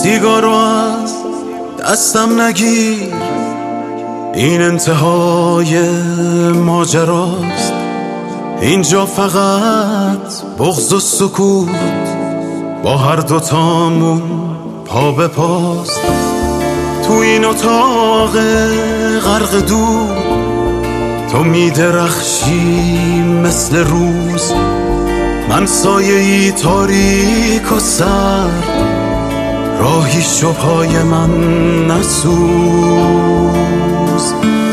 سیگارو از دستم نگیر، این انتهای ماجراست. اینجا فقط بغض و سکوت با هر دوتامون پا به پاست. تو این اتاق غرق دور تو میدرخشی مثل روز، من سایه‌ای تاریک و سرد، راهی شبهای من نسوز.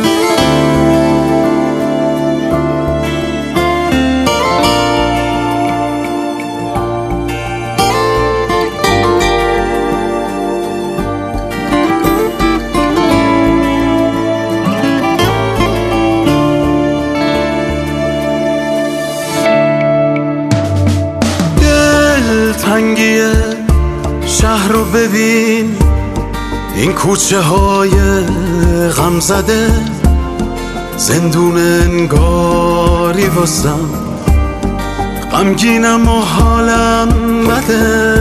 تنگیه شهر رو ببین، این کوچه های غم زده، زندون انگاری واسم، غمگینم و حالم بده.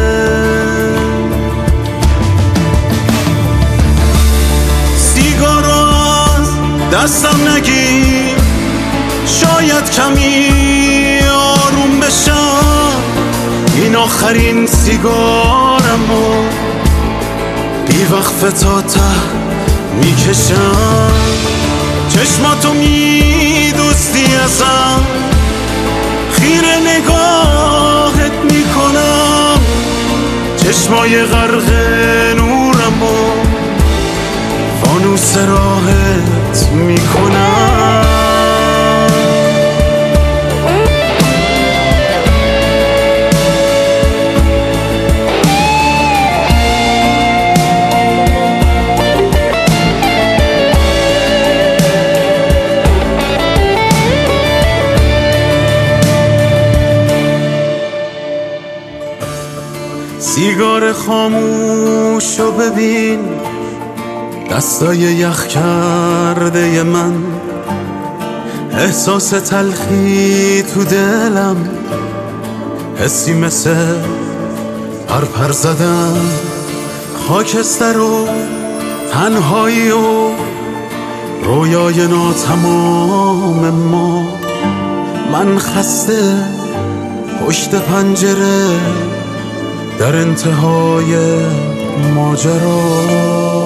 سیگار از دستم نگیر، شاید کمی آروم بشم، این آخرین سیگارمو بی وقفه تا ته میکشم. چشماتو میدوستی ازم، خیره نگاهت میکنم، چشمای غرق نورمو فانوس راحت میکنم. سیگار خاموشو ببین، دستای یخ کرده من، احساس تلخی تو دلم، حسی مثل پرپر زدن، خاکستر و تنهایی و رویای ناتمام ما. من خسته پشت پنجره در انتهای ماجرا.